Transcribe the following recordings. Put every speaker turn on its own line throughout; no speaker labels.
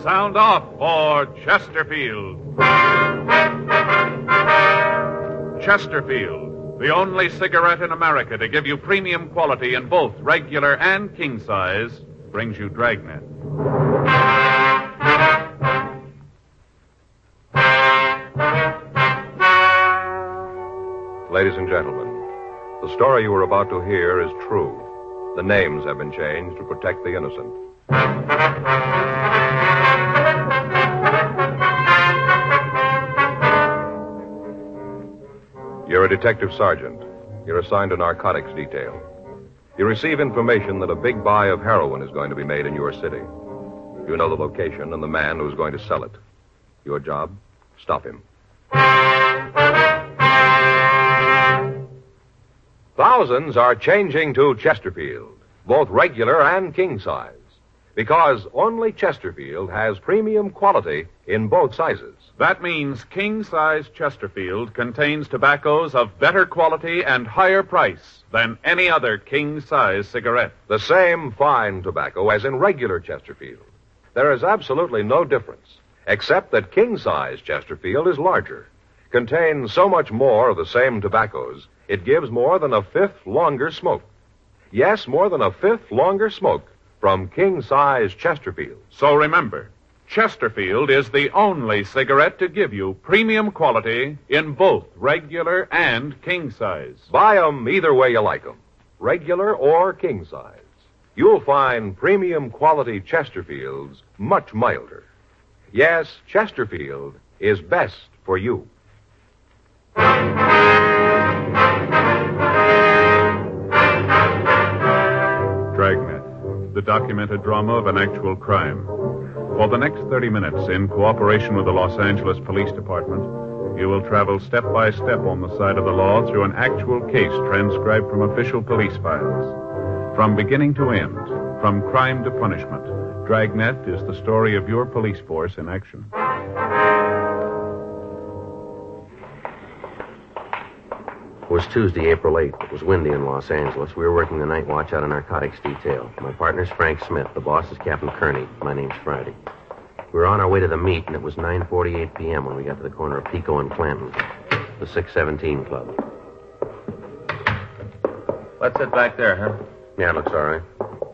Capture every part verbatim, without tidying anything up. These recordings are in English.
sound off for Chesterfield. Chesterfield, the only cigarette in America to give you premium quality in both regular and king size, brings you Dragnet.
Ladies and gentlemen, the story you are about to hear is true. The names have been changed to protect the innocent. You're a detective sergeant. You're assigned to narcotics detail. You receive information that a big buy of heroin is going to be made in your city. You know the location and the man who's going to sell it. Your job? Stop him. Thousands are changing to Chesterfield, both regular and king size, because only Chesterfield has premium quality in both sizes.
That means king-size Chesterfield contains tobaccos of better quality and higher price than any other king-size cigarette.
The same fine tobacco as in regular Chesterfield. There is absolutely no difference, except that king-size Chesterfield is larger, contains so much more of the same tobaccos, it gives more than a fifth longer smoke. Yes, more than a fifth longer smoke from king-size Chesterfield.
So remember, Chesterfield is the only cigarette to give you premium quality in both regular and king size.
Buy 'em either way you like 'em, regular or king size. You'll find premium quality Chesterfields much milder. Yes, Chesterfield is best for you.
Dragnet, the documented drama of an actual crime. For the next thirty minutes, in cooperation with the Los Angeles Police Department, you will travel step by step on the side of the law through an actual case transcribed from official police files. From beginning to end, from crime to punishment, Dragnet is the story of your police force in action.
It was Tuesday, April eighth. It was windy in Los Angeles. We were working the night watch out of narcotics detail. My partner's Frank Smith. The boss is Captain Kearney. My name's Friday. We were on our way to the meet, and it was nine forty-eight p.m. when we got to the corner of Pico and Clanton, the six seventeen Club.
Let's sit back there, huh?
Yeah, it looks all right.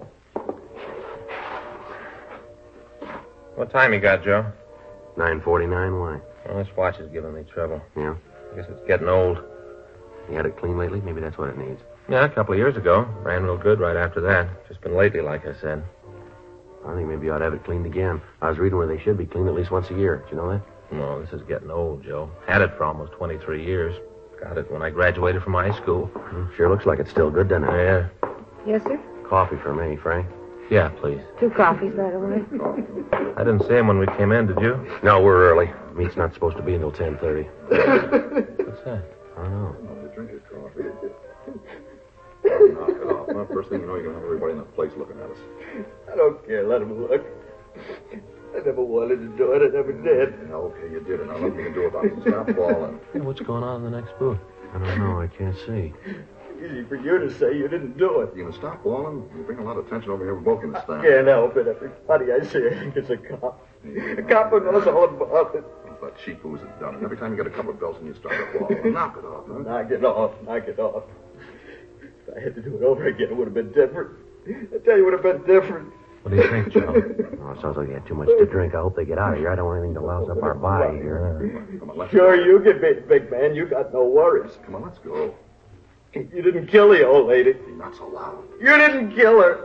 What time you got, Joe?
nine forty-nine, why?
Well, this watch is giving me trouble.
Yeah?
I guess it's getting old.
You had it clean lately? Maybe that's what it needs.
Yeah, a couple of years ago. Ran real good right after that. Just been lately, like I said.
I think maybe you ought to have it cleaned again. I was reading where they should be cleaned at least once a year. Do you know that?
No, this is getting old, Joe. Had it for almost twenty-three years. Got it when I graduated from high school.
Mm, sure looks like it's still good, doesn't it?
Yeah.
Yes, sir?
Coffee for me, Frank.
Yeah, please.
Two coffees right away.
I didn't see him when we came in, did you?
No, we're early. Meet's not supposed to be until ten thirty.
What's that?
I don't know.
Drink your coffee. Knock it off. Well, first thing you know, you're going to have everybody in the place looking at us.
I don't care. Let them look. I never wanted to do it. I never did.
Yeah, okay, you did it. Now nothing you can do about it. Stop falling.
Hey, what's going on in the next booth?
I don't know. I can't see.
Easy for you to say you didn't do it.
You going to stop falling? You bring a lot of attention over here. We're both going to stand.
Can't help it. Everybody I see, I think it's a cop. A cop who knows all about it.
That cheap booze has done it. Every time you get a couple of bells and you start to fall. Knock it off, huh?
Knock it off. Knock it off. If I had to do it over again, it would have been different. I tell you, it would have been different.
What do you think, Joe?
Oh, it sounds like you had too much to drink. I hope they get out of here. I don't want anything to louse up our body here.
Come on, let's
Sure,
go.
you can be the big man. You got no worries.
Come on, let's go.
You didn't kill the old lady.
You're not so loud.
You didn't kill her.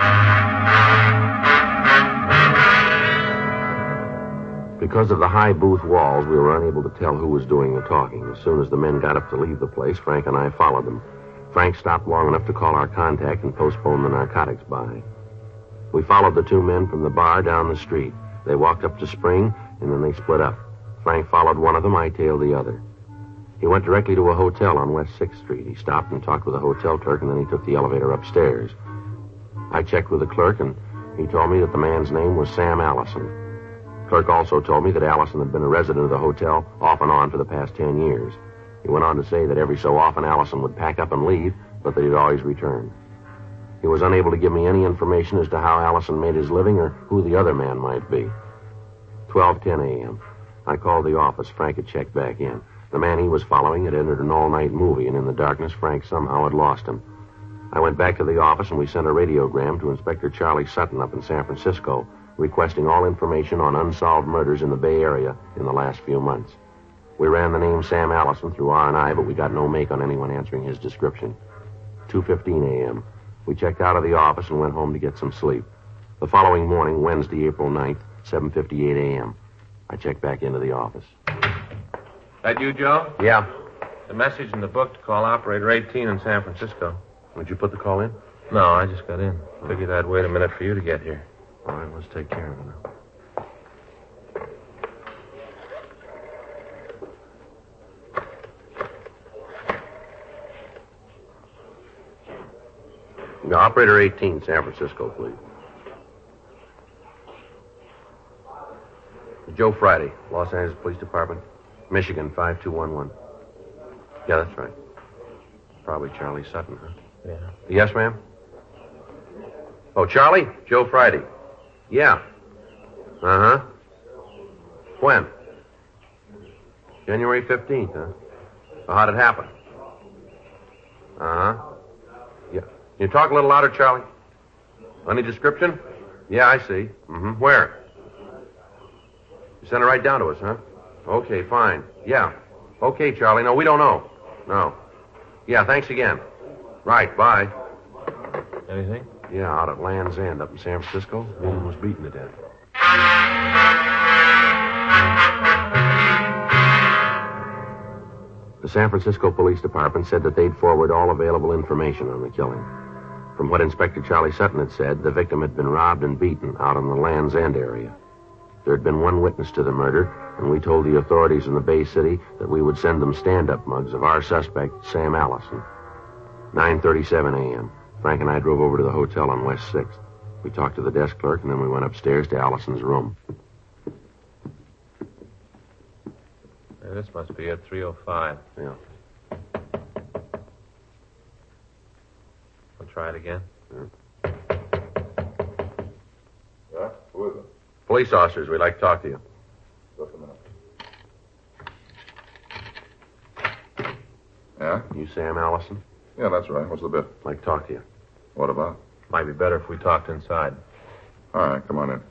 Because of the high booth walls, we were unable to tell who was doing the talking. As soon as the men got up to leave the place, Frank and I followed them. Frank stopped long enough to call our contact and postpone the narcotics buy. We followed the two men from the bar down the street. They walked up to Spring, and then they split up. Frank followed one of them, I tailed the other. He went directly to a hotel on West sixth Street. He stopped and talked with a hotel clerk, and then he took the elevator upstairs. I checked with the clerk, and he told me that the man's name was Sam Allison. Clerk also told me that Allison had been a resident of the hotel off and on for the past ten years. He went on to say that every so often Allison would pack up and leave, but that he'd always return. He was unable to give me any information as to how Allison made his living or who the other man might be. twelve ten a.m. I called the office. Frank had checked back in. The man he was following had entered an all-night movie, and in the darkness, Frank somehow had lost him. I went back to the office, and we sent a radiogram to Inspector Charlie Sutton up in San Francisco, requesting all information on unsolved murders in the Bay Area in the last few months. We ran the name Sam Allison through R and I, but we got no make on anyone answering his description. two fifteen a.m. We checked out of the office and went home to get some sleep. The following morning, Wednesday, April ninth, seven fifty-eight a.m., I checked back into the office.
That you, Joe?
Yeah.
The message in the book to call operator eighteen in San Francisco.
Did you put the call in?
No, I just got in. Figured I'd wait a minute for you to get here.
All right, let's take care of it now. Now, operator eighteen, San Francisco, please. Joe Friday, Los Angeles Police Department, Michigan, five two one one. Yeah, that's right. Probably Charlie Sutton, huh?
Yeah.
Yes, ma'am? Oh, Charlie? Joe Friday. Yeah. Uh-huh. When? January fifteenth, huh? Well, how'd it happen? Uh-huh. Yeah. Can you talk a little louder, Charlie? Any description? Yeah, I see. Mm-hmm. Where? You sent it right down to us, huh? Okay, fine. Yeah. Okay, Charlie. No, we don't know. No. Yeah, thanks again. Right, bye.
Anything?
Yeah, out at Land's End up in San Francisco. Woman was beaten to death. The San Francisco Police Department said that they'd forward all available information on the killing. From what Inspector Charlie Sutton had said, the victim had been robbed and beaten out in the Land's End area. There had been one witness to the murder, and we told the authorities in the Bay City that we would send them stand-up mugs of our suspect, Sam Allison. nine thirty-seven a.m. Frank and I drove over to the hotel on West sixth. We talked to the desk clerk, and then we went upstairs to Allison's room.
Yeah, this must be at three oh five.
Yeah.
I'll try it again.
Yeah.
Yeah? Who is it?
Police officers, we'd like to talk to you.
Just a minute. Yeah?
You Sam Allison?
Yeah, that's right. What's the bit?
I'd like to talk to you.
What about?
Might be better if we talked inside.
All right, come on in.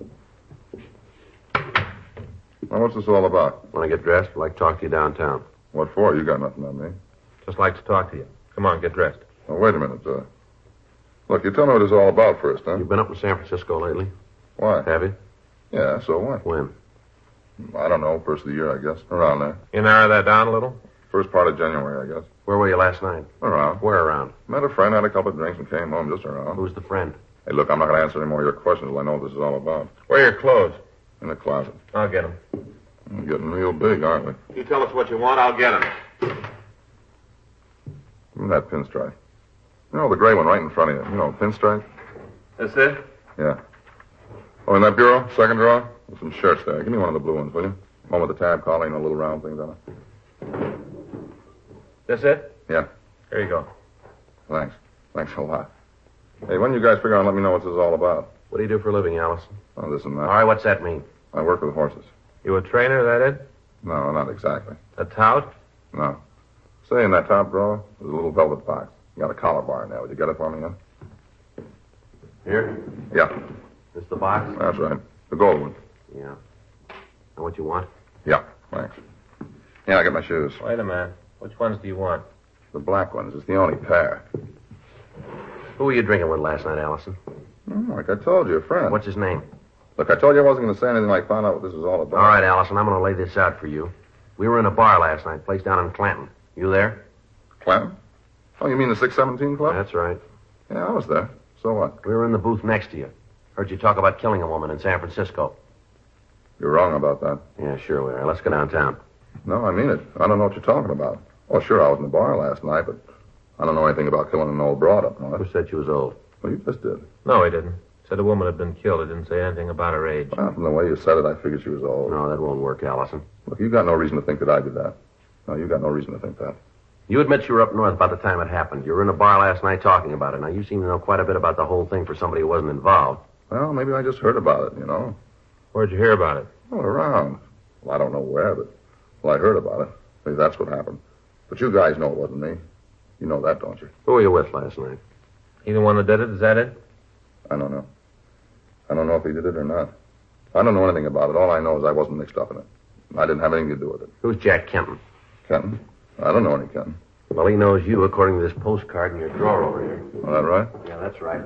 Well, what's this all about?
Want to get dressed? I'd like to talk to you downtown.
What for? You got nothing on me.
Just like to talk to you. Come on, get dressed.
Oh, wait a minute. Uh, look, you tell me what it's all about first, huh?
You've been up in San Francisco lately?
Why?
Have you?
Yeah, so what?
When?
I don't know. First of the year, I guess. Around there.
You narrow that down a little?
First part of January, I guess.
Where were you last night?
Around.
Where around?
Met a friend, had a couple of drinks, and came home just around.
Who's the friend?
Hey, look, I'm not going to answer any more of your questions until I know what this is all about.
Where are your clothes?
In the closet.
I'll get them.
We're getting real big, aren't we?
You tell us what you want, I'll get them.
Give me that pinstripe. You know, the gray one right in front of you. You know, pinstripe?
That's it?
Yeah. Oh, in that bureau, second drawer, there's some shirts there. Give me one of the blue ones, will you? One with the tab collar and the little round things on it.
That's it?
Yeah.
Here you go.
Thanks. Thanks a lot. Hey, when you guys figure out and let me know what this is all about?
What do you do for a living, Allison?
Oh, this and that.
All right, what's that mean?
I work with horses.
You a trainer, that it?
No, not exactly.
A tout?
No. Say, in that top drawer, there's a little velvet box. You got a collar bar in there. Would you get it for me, huh?
Here?
Yeah.
This the box?
That's right. The gold one.
Yeah. And what you want?
Yeah, thanks. Yeah, I'll get my shoes.
Wait a minute. Which ones do you want?
The black ones. It's the only pair.
Who were you drinking with last night, Allison?
Oh, like I told you, a friend.
What's his name?
Look, I told you I wasn't going to say anything like find out what this is all about.
All right, Allison, I'm going to lay this out for you. We were in a bar last night, place down in Clanton. You there?
Clanton? Oh, you mean the six seventeen Club?
That's right.
Yeah, I was there. So what?
We were in the booth next to you. Heard you talk about killing a woman in San Francisco.
You're wrong about that.
Yeah, sure we are. Let's go downtown.
No, I mean it. I don't know what you're talking about. Oh, sure, I was in the bar last night, but I don't know anything about killing an old broad up north.
Who said she was old?
Well, you just did.
No, he didn't. Said a woman had been killed. He didn't say anything about her age.
Well, from the way you said it, I figured she was old.
No, that won't work, Allison.
Look, you got no reason to think that I did that. No, you got no reason to think that.
You admit you were up north about the time it happened. You were in a bar last night talking about it. Now, you seem to know quite a bit about the whole thing for somebody who wasn't involved.
Well, maybe I just heard about it, you know.
Where'd you hear about it?
Well, around. Well, I don't know where, but... Well, I heard about it. Maybe that's what happened. But you guys know it wasn't me. You know that, don't you?
Who were you with last night?
He the one that did it? Is that it?
I don't know. I don't know if he did it or not. I don't know anything about it. All I know is I wasn't mixed up in it. I didn't have anything to do with it.
Who's Jack Kenton?
Kenton? I don't know any Kenton.
Well, he knows you, according to this postcard in your drawer over here.
Is that right?
Yeah, that's right.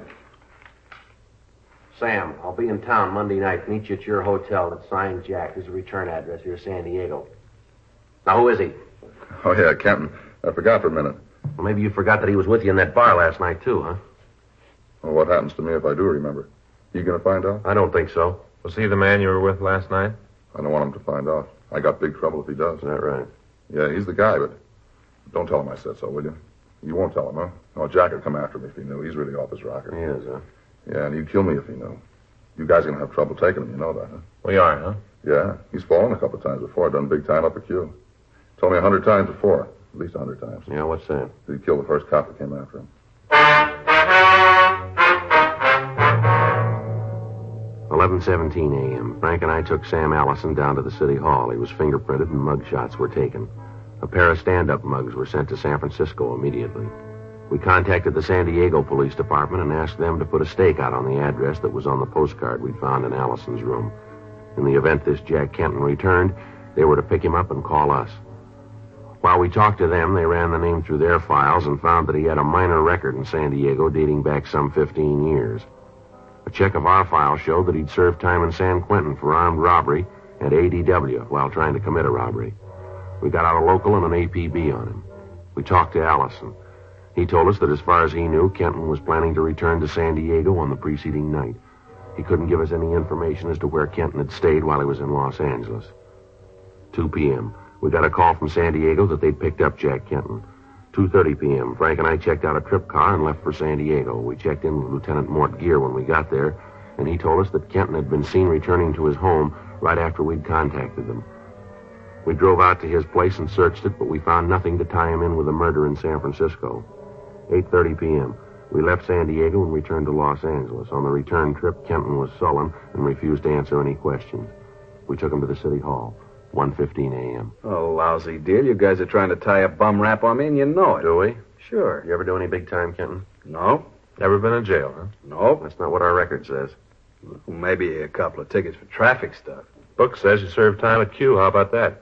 Sam, I'll be in town Monday night. Meet you at your hotel. That's signed Jack. There's a return address here, San Diego. Now, who is he?
Oh, yeah, Kenton. I forgot for a minute.
Well, maybe you forgot that he was with you in that bar last night, too, huh?
Well, what happens to me if I do remember? You going to find out?
I don't think so.
Was he the man you were with last night?
I don't want him to find out. I got big trouble if he does.
Is that right?
Yeah, he's the guy, but don't tell him I said so, will you? You won't tell him, huh? No, Jack would come after me if he knew. He's really off his rocker.
He is, huh?
Yeah, and he'd kill me if he knew. You guys are going to have trouble taking him, you know that, huh?
We are, huh?
Yeah, he's fallen a couple of times before. Done big time up at Q. Told me a hundred times before. At least a hundred times.
Yeah, what's that?
He killed the first cop that came after him.
eleven seventeen a.m. Frank and I took Sam Allison down to the city hall. He was fingerprinted and mug shots were taken. A pair of stand-up mugs were sent to San Francisco immediately. We contacted the San Diego Police Department and asked them to put a stake out on the address that was on the postcard we'd found in Allison's room. In the event this Jack Kenton returned, they were to pick him up and call us. While we talked to them, they ran the name through their files and found that he had a minor record in San Diego dating back some fifteen years. A check of our file showed that he'd served time in San Quentin for armed robbery and A D W while trying to commit a robbery. We got out a local and an A P B on him. We talked to Allison. He told us that as far as he knew, Kenton was planning to return to San Diego on the preceding night. He couldn't give us any information as to where Kenton had stayed while he was in Los Angeles. two p.m. We got a call from San Diego that they'd picked up Jack Kenton. two thirty p.m. Frank and I checked out a trip car and left for San Diego. We checked in with Lieutenant Mort Gear when we got there, and he told us that Kenton had been seen returning to his home right after we'd contacted them. We drove out to his place and searched it, but we found nothing to tie him in with a murder in San Francisco. eight thirty p.m. We left San Diego and returned to Los Angeles. On the return trip, Kenton was sullen and refused to answer any questions. We took him to the city hall. one fifteen a.m.
Oh, lousy deal. You guys are trying to tie a bum rap on me, and you know it.
Do we?
Sure.
You ever do any big time, Kenton?
No.
Never been in jail, huh?
No.
That's not what our record says.
Well, maybe a couple of tickets for traffic stuff.
Book says you served time at Q. How about that?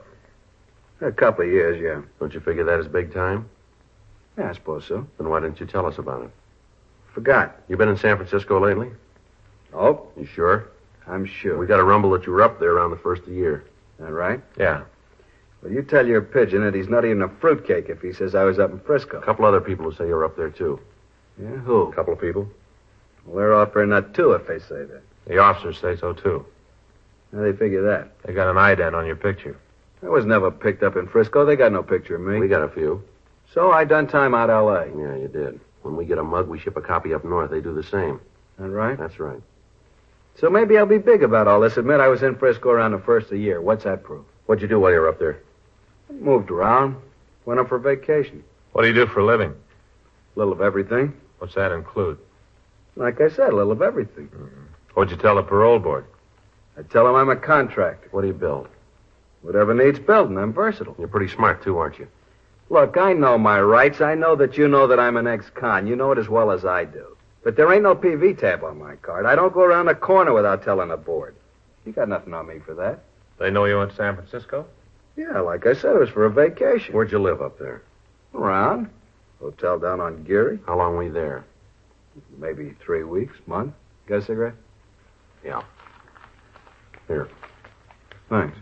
A couple of years, yeah.
Don't you figure that is big time?
Yeah, I suppose so.
Then why didn't you tell us about it?
Forgot.
You been in San Francisco lately?
Oh,
You sure?
I'm sure.
We got a rumble that you were up there around the first of the year.
That right?
Yeah.
Well, you tell your pigeon that he's not even a fruitcake if he says I was up in Frisco.
A couple other people who say you were up there, too.
Yeah, who?
A couple of people.
Well, they're offering that, too, if they say that.
The officers say so, too.
How do they figure that?
They got an ident on your picture.
I was never picked up in Frisco. They got no picture of me.
We got a few.
So I done time out L A.
Yeah, you did. When we get a mug, we ship a copy up north. They do the same.
That right?
That's right.
So maybe I'll be big about all this. Admit I was in Frisco around the first of the year. What's that prove?
What'd you do while you were up there?
Moved around. Went up for vacation.
What do you do for a living?
A little of everything.
What's that include?
Like I said, a little of everything.
Mm-hmm. What'd you tell the parole board?
I tell them I'm a contractor.
What do you build?
Whatever needs building. I'm versatile.
You're pretty smart, too, aren't you?
Look, I know my rights. I know that you know that I'm an ex-con. You know it as well as I do. But there ain't no P V tab on my card. I don't go around the corner without telling the board. You got nothing on me for that.
They know you went to San Francisco?
Yeah, like I said, it was for a vacation.
Where'd you live up there?
Around. Hotel down on Geary.
How long were you there?
Maybe three weeks, month. Got a cigarette?
Yeah. Here.
Thanks.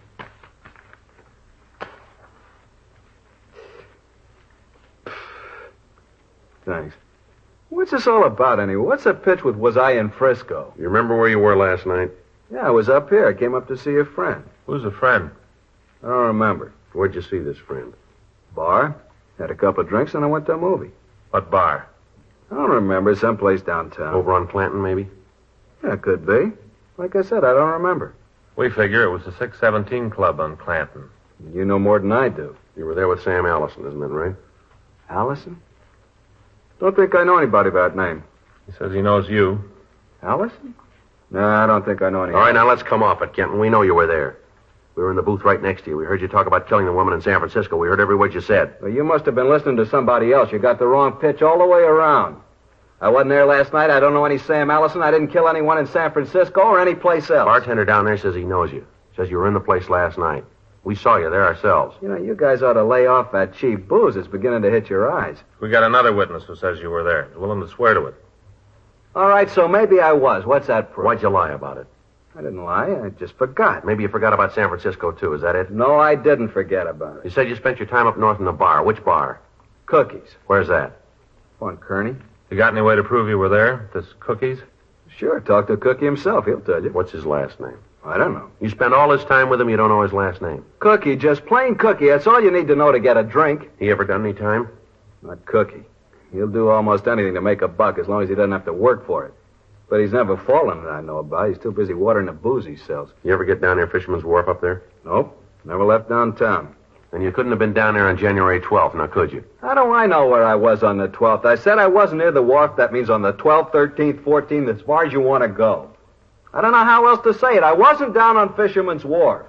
Thanks. What's this all about, anyway? What's the pitch with was I in Frisco?
You remember where you were last night?
Yeah, I was up here. I came up to see a friend.
Who's a friend?
I don't remember.
Where'd you see this friend?
Bar. Had a couple of drinks, and I went to a movie.
What bar?
I don't remember. Someplace downtown.
Over on Clanton, maybe?
Yeah, could be. Like I said, I don't remember.
We figure it was the six seventeen Club on Clanton.
You know more than I do.
You were there with Sam Allison, isn't that right?
Allison? Don't think I know anybody by that name.
He says he knows you.
Allison? No, I don't think I know anybody.
All right, now let's come off it, Kenton. We know you were there. We were in the booth right next to you. We heard you talk about killing the woman in San Francisco. We heard every word you said.
Well, you must have been listening to somebody else. You got the wrong pitch all the way around. I wasn't there last night. I don't know any Sam Allison. I didn't kill anyone in San Francisco or any place else.
Bartender down there says he knows you. Says you were in the place last night. We saw you there ourselves.
You know, you guys ought to lay off that cheap booze. It's beginning to hit your eyes.
We got another witness who says you were there. He's willing to swear to it.
All right, so maybe I was. What's that proof?
Why'd you lie about it?
I didn't lie. I just forgot.
Maybe you forgot about San Francisco, too. Is that it?
No, I didn't forget about it.
You said you spent your time up north in the bar. Which bar?
Cookies.
Where's that?
On Kearney.
You got any way to prove you were there? This Cookies?
Sure, talk to Cookie himself. He'll tell you.
What's his last name?
I don't know.
You spend all this time with him, you don't know his last name.
Cookie, just plain Cookie. That's all you need to know to get a drink.
He ever done any time?
Not Cookie. He'll do almost anything to make a buck as long as he doesn't have to work for it. But he's never fallen that I know about. He's too busy watering the booze he sells.
You ever get down there, Fisherman's Wharf up there?
Nope. Never left downtown.
And you couldn't have been down there on January twelfth, now could you?
How do I know where I was on the twelfth? I said I wasn't near the wharf. That means on the twelfth, thirteenth, fourteenth, as far as you want to go. I don't know how else to say it. I wasn't down on Fisherman's Wharf.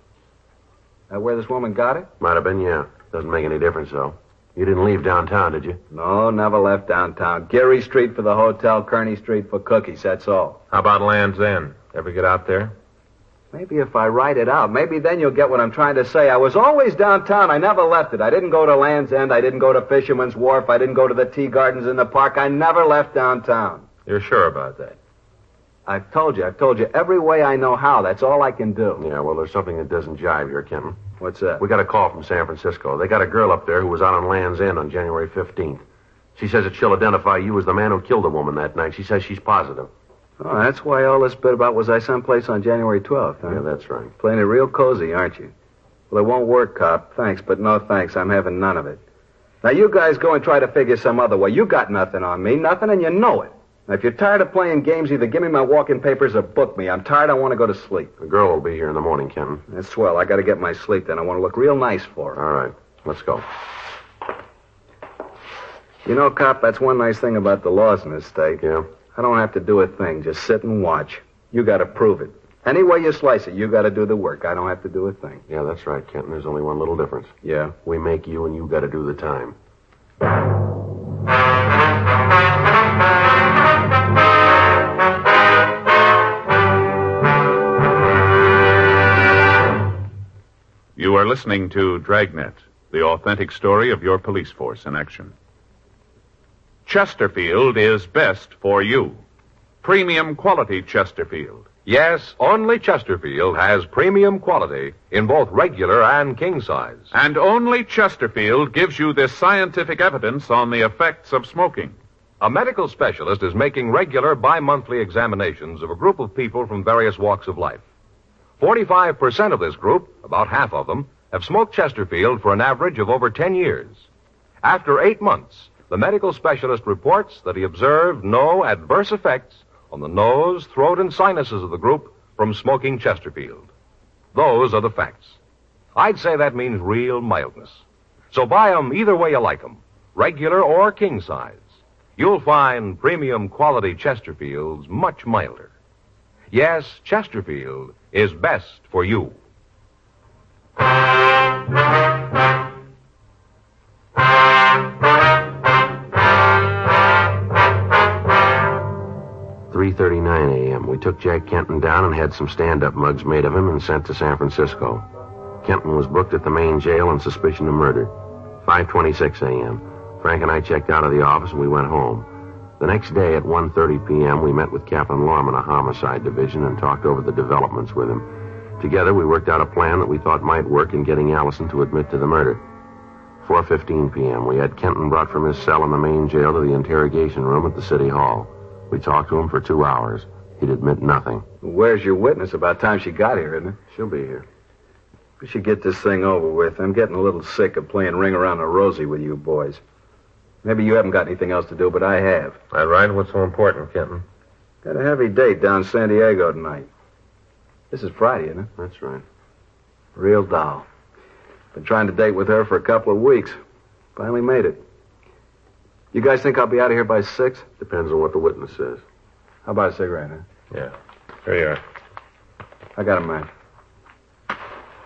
That where this woman got it?
Might have been, yeah. Doesn't make any difference, though. You didn't leave downtown, did you?
No, never left downtown. Geary Street for the hotel, Kearney Street for Cookies, that's all.
How about Land's End? Ever get out there?
Maybe if I write it out, maybe then you'll get what I'm trying to say. I was always downtown. I never left it. I didn't go to Land's End. I didn't go to Fisherman's Wharf. I didn't go to the tea gardens in the park. I never left downtown.
You're sure about that?
I've told you. I've told you every way I know how. That's all I can do.
Yeah, well, there's something that doesn't jive here, Kenton.
What's that?
We got a call from San Francisco. They got a girl up there who was out on Land's End on January fifteenth. She says that she'll identify you as the man who killed the woman that night. She says she's positive.
Oh, that's why all this bit about was I someplace on January twelfth, huh?
Yeah, that's right.
Playing it real cozy, aren't you? Well, it won't work, cop. Thanks, but no thanks. I'm having none of it. Now, you guys go and try to figure some other way. You got nothing on me, nothing, and you know it. Now, if you're tired of playing games, either give me my walking papers or book me. I'm tired. I want to go to sleep.
The girl will be here in the morning, Kenton.
That's swell. I got to get my sleep then. I want to look real nice for her.
All right. Let's go.
You know, cop, that's one nice thing about the laws in this state.
Yeah?
I don't have to do a thing. Just sit and watch. You got to prove it. Any way you slice it, you got to do the work. I don't have to do a thing.
Yeah, that's right, Kenton. There's only one little difference.
Yeah?
We make you, and you got to do the time.
You are listening to Dragnet, the authentic story of your police force in action. Chesterfield is best for you. Premium quality Chesterfield.
Yes, only Chesterfield has premium quality in both regular and king size.
And only Chesterfield gives you this scientific evidence on the effects of smoking.
A medical specialist is making regular bi-monthly examinations of a group of people from various walks of life. forty-five percent of this group, about half of them, have smoked Chesterfield for an average of over ten years. After eight months, the medical specialist reports that he observed no adverse effects on the nose, throat, and sinuses of the group from smoking Chesterfield. Those are the facts. I'd say that means real mildness. So buy 'em either way you like 'em, regular or king size. You'll find premium quality Chesterfields much milder. Yes, Chesterfield is best for you.
three thirty-nine a.m. We took Jack Kenton down and had some stand-up mugs made of him and sent to San Francisco. Kenton was booked at the main jail on suspicion of murder. five twenty-six a.m. Frank and I checked out of the office and we went home. The next day at one thirty p.m. we met with Captain Lorman of Homicide Division and talked over the developments with him. Together we worked out a plan that we thought might work in getting Allison to admit to the murder. four fifteen p.m. we had Kenton brought from his cell in the main jail to the interrogation room at the city hall. We talked to him for two hours. He'd admit nothing.
Where's your witness? About time she got here, isn't it?
She'll be here.
We should get this thing over with. I'm getting a little sick of playing ring around a rosy with you boys. Maybe you haven't got anything else to do, but I have.
All right, what's so important, Kenton?
Got a heavy date down in San Diego tonight. This is Friday, isn't it?
That's right.
Real doll. Been trying to date with her for a couple of weeks. Finally made it. You guys think I'll be out of here by six?
Depends on what the witness says.
How about a cigarette, huh?
Yeah. Here you are.
I got a man.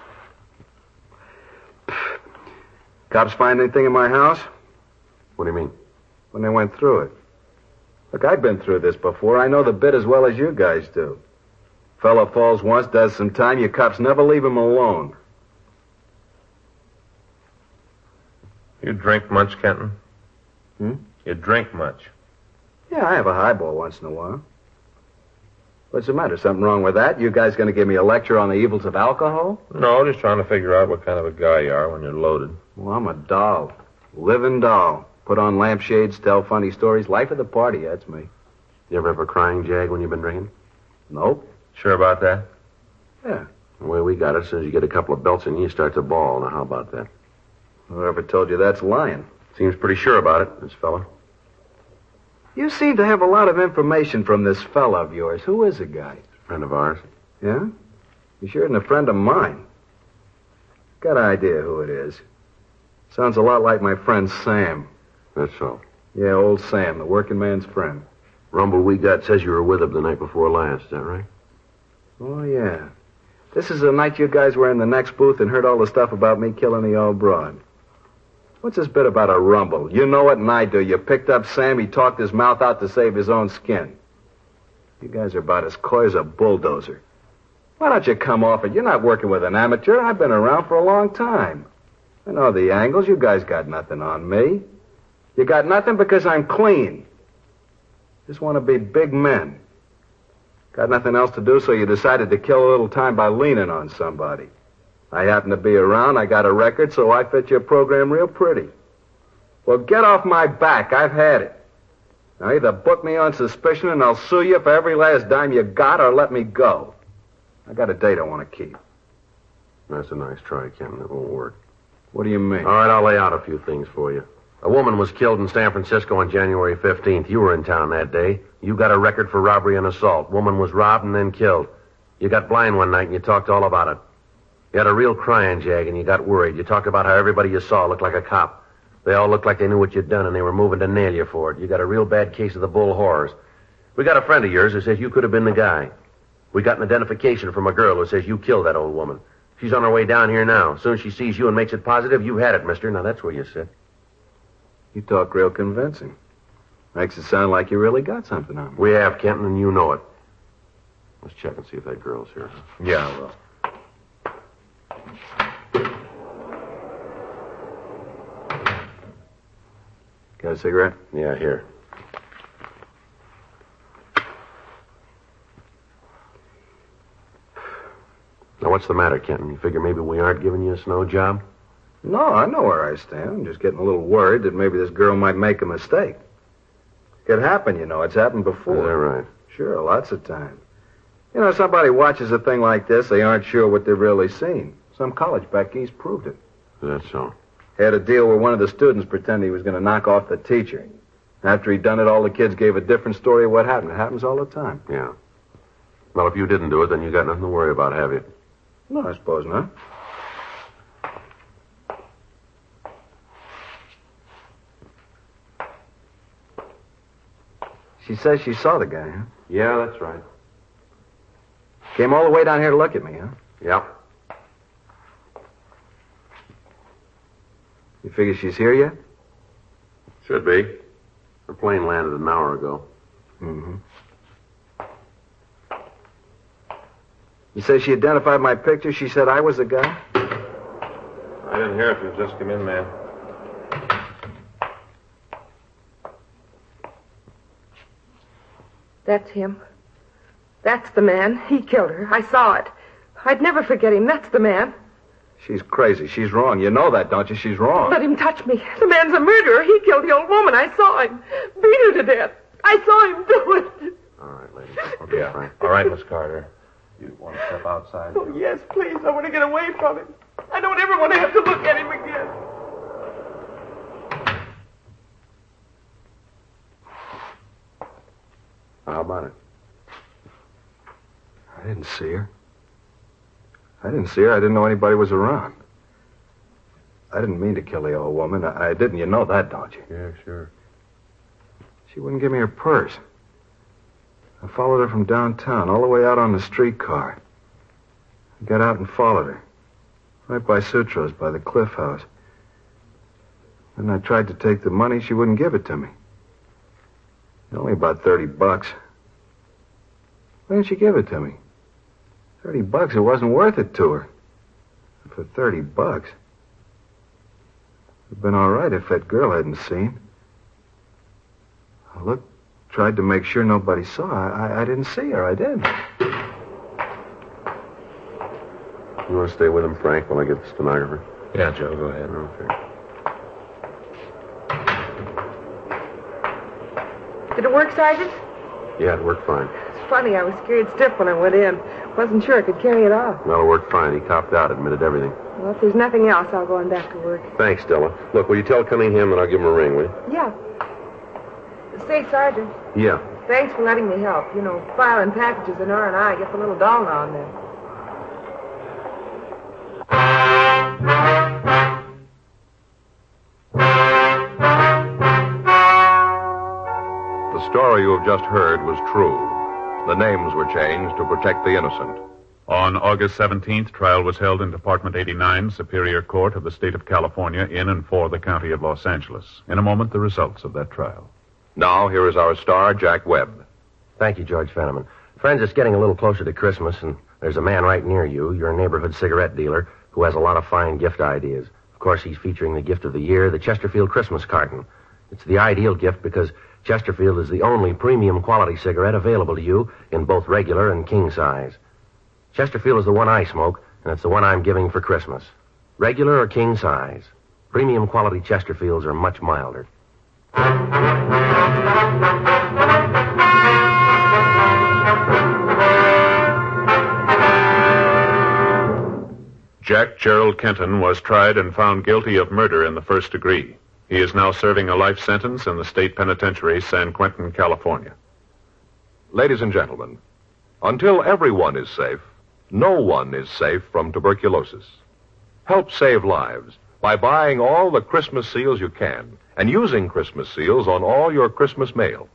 Cops find anything in my house?
What do you mean?
When they went through it. Look, I've been through this before. I know the bit as well as you guys do. Fella falls once, does some time, you cops never leave him alone.
You drink much, Kenton?
Hmm?
You drink much?
Yeah, I have a highball once in a while. What's the matter? Something wrong with that? You guys going to give me a lecture on the evils of alcohol?
No, just trying to figure out what kind of a guy you are when you're loaded.
Well, I'm a doll. Living doll. Put on lampshades, tell funny stories. Life of the party, that's me.
You ever have a crying jag when you've been drinking?
Nope.
Sure about that?
Yeah.
The way we got it, as soon as you get a couple of belts in you, you start to bawl. Now, how about that?
Whoever told you that's lying?
Seems pretty sure about it, this fella.
You seem to have a lot of information from this fella of yours. Who is the guy?
Friend of ours.
Yeah? He sure isn't a friend of mine. Got an idea who it is. Sounds a lot like my friend Sam.
That's so.
Yeah, old Sam, the working man's friend.
Rumble we got says you were with him the night before last, is that right?
Oh, yeah. This is the night you guys were in the next booth and heard all the stuff about me killing the old broad. What's this bit about a rumble? You know it and I do. You picked up Sam, he talked his mouth out to save his own skin. You guys are about as coy as a bulldozer. Why don't you come off it? You're not working with an amateur. I've been around for a long time. I know the angles. You guys got nothing on me. You got nothing because I'm clean. Just want to be big men. Got nothing else to do, so you decided to kill a little time by leaning on somebody. I happen to be around, I got a record, so I fit your program real pretty. Well, get off my back. I've had it. Now, either book me on suspicion and I'll sue you for every last dime you got, or let me go. I got a date I want to keep.
That's a nice try, Kenton. It won't work.
What do you mean?
All right, I'll lay out a few things for you. A woman was killed in San Francisco on January fifteenth. You were in town that day. You got a record for robbery and assault. Woman was robbed and then killed. You got blind one night and you talked all about it. You had a real crying jag and you got worried. You talked about how everybody you saw looked like a cop. They all looked like they knew what you'd done and they were moving to nail you for it. You got a real bad case of the bull horrors. We got a friend of yours who says you could have been the guy. We got an identification from a girl who says you killed that old woman. She's on her way down here now. As soon as she sees you and makes it positive, you've had it, mister. Now, that's where you sit.
You talk real convincing. Makes it sound like you really got something on me.
We have, Kenton, and you know it. Let's check and see if that girl's here.
Yeah, I will.
Got a cigarette?
Yeah, here. Now, what's the matter, Kenton? You figure maybe we aren't giving you a snow job?
No, I know where I stand. I'm just getting a little worried that maybe this girl might make a mistake. Could happen, you know. It's happened before.
Is that right?
Sure, lots of times. You know, somebody watches a thing like this, they aren't sure what they've really seen. Some college back east proved it.
Is that so?
Had a deal where one of the students pretended he was going to knock off the teacher. After he'd done it, all the kids gave a different story of what happened. It happens all the time.
Yeah. Well, if you didn't do it, then you got nothing to worry about, have you?
No, I suppose not. She says she saw the guy, huh?
Yeah, that's right.
Came all the way down here to look at me, huh?
Yep.
You figure she's here yet?
Should be. Her plane landed an hour ago.
Mm-hmm. You say she identified my picture? She said I was the guy?
I didn't hear if you just come in, man.
That's him. That's the man. He killed her. I saw it. I'd never forget him. That's the man.
She's crazy. She's wrong. You know that, don't you? She's wrong.
Let him touch me. The man's a murderer. He killed the old woman. I saw him. Beat her to death. I saw him do it.
All right, lady. Okay,
Yeah.
Frank.
All right, Miss Carter. You want to step outside?
Oh, yes, please. I want to get away from him. I don't ever want to have to look at him again.
How about it?
I didn't see her. I didn't see her. I didn't know anybody was around. I didn't mean to kill the old woman. I, I didn't. You know that, don't you?
Yeah, sure.
She wouldn't give me her purse. I followed her from downtown, all the way out on the streetcar. I got out and followed her. Right by Sutro's, by the Cliff House. Then I tried to take the money. She wouldn't give it to me. Only about thirty bucks. Why didn't she give it to me? Thirty bucks, it wasn't worth it to her. For thirty bucks. It'd have been all right if that girl hadn't seen. I looked, tried to make sure nobody saw. I, I, I didn't see her. I didn't.
You want to stay with him, Frank, while I get the stenographer?
Yeah, Joe, go ahead.
Okay.
Did it work, Sergeant?
Yeah, it worked fine.
It's funny, I was scared stiff when I went in. Wasn't sure I could carry it off.
Well, it worked fine. He copped out, admitted everything.
Well, if there's nothing else, I'll go on back to work.
Thanks, Stella. Look, will you tell Cunningham that I'll give him a ring, will you?
Yeah. Say, Sergeant,
Yeah.
thanks for letting me help. You know, filing packages in R and I gets a little dull now and then.
The story you have just heard was true. The names were changed to protect the innocent.
On August seventeenth, trial was held in Department eighty-nine, Superior Court of the State of California, in and for the County of Los Angeles. In a moment, the results of that trial.
Now, here is our star, Jack Webb.
Thank you, George Fenneman. Friends, it's getting a little closer to Christmas, and there's a man right near you, your neighborhood cigarette dealer, who has a lot of fine gift ideas. Of course, he's featuring the gift of the year, the Chesterfield Christmas carton. It's the ideal gift because Chesterfield is the only premium quality cigarette available to you in both regular and king size. Chesterfield is the one I smoke, and it's the one I'm giving for Christmas. Regular or king size. Premium quality Chesterfields are much milder.
Jack Gerald Kenton was tried and found guilty of murder in the first degree. He is now serving a life sentence in the state penitentiary, San Quentin, California.
Ladies and gentlemen, until everyone is safe, no one is safe from tuberculosis. Help save lives by buying all the Christmas seals you can and using Christmas seals on all your Christmas mail.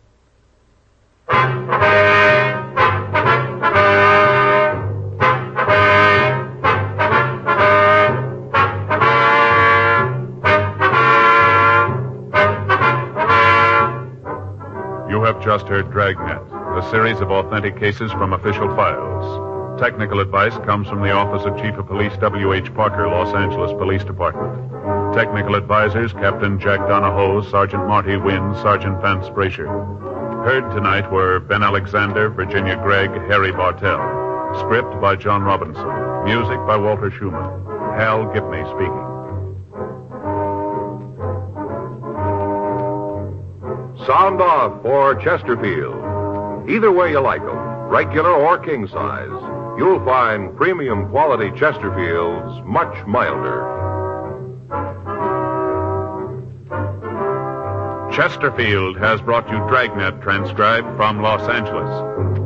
You have just heard Dragnet, a series of authentic cases from official files. Technical advice comes from the Office of Chief of Police W H Parker, Los Angeles Police Department. Technical advisors, Captain Jack Donahoe, Sergeant Marty Wynn, Sergeant Vance Brasher. Heard tonight were Ben Alexander, Virginia Gregg, Harry Bartell. Script by John Robinson. Music by Walter Schumann. Hal Gibney speaking.
Sound off for Chesterfield. Either way you like them, regular or king size, you'll find premium quality Chesterfields much milder.
Chesterfield has brought you Dragnet, transcribed from Los Angeles.